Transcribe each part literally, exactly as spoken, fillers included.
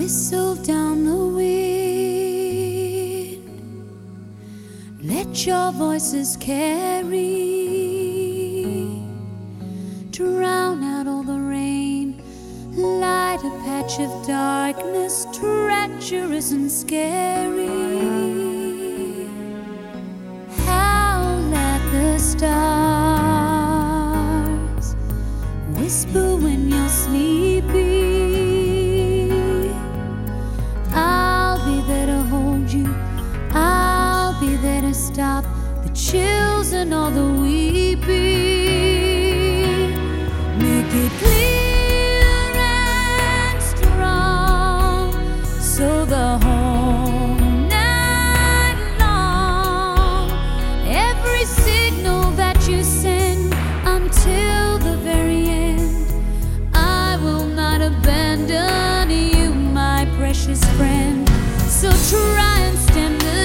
Whistle down the wind, let your voices carry, drown out all the rain, light a patch of darkness, treacherous and scary. Howl at the stars, whisper when you're sleepy. I'll be there to stop the chills and all the weeping. Make it clear and strong, so the whole night long, every signal that you send until the very end, I will not abandon you, my precious friend. So try and stem the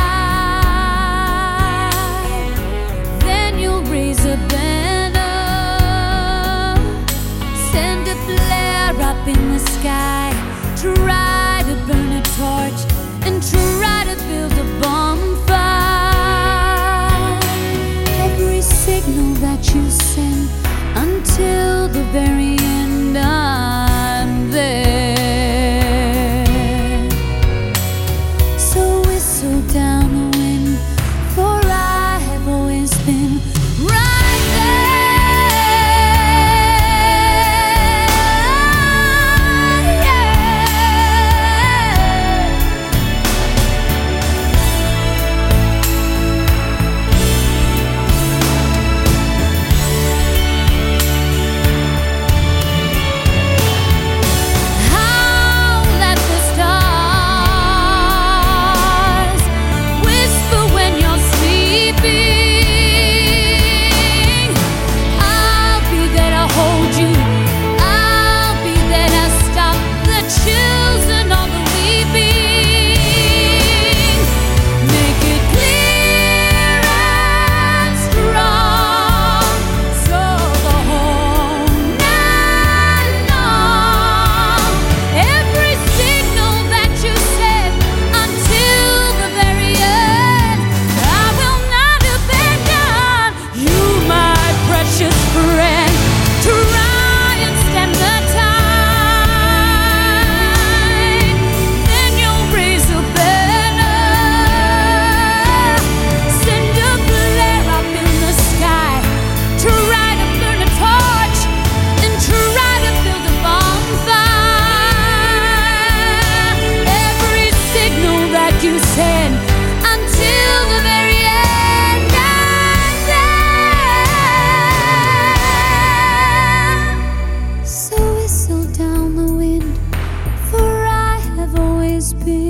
tide, then you'll raise a banner, send a flare up in the sky, try to burn a torch and try to build a bonfire. Every signal that you send until the very end, I'm there. Down the wind, for I have always been right you said until the very end, I'm there. So whistle down the wind, for I have always been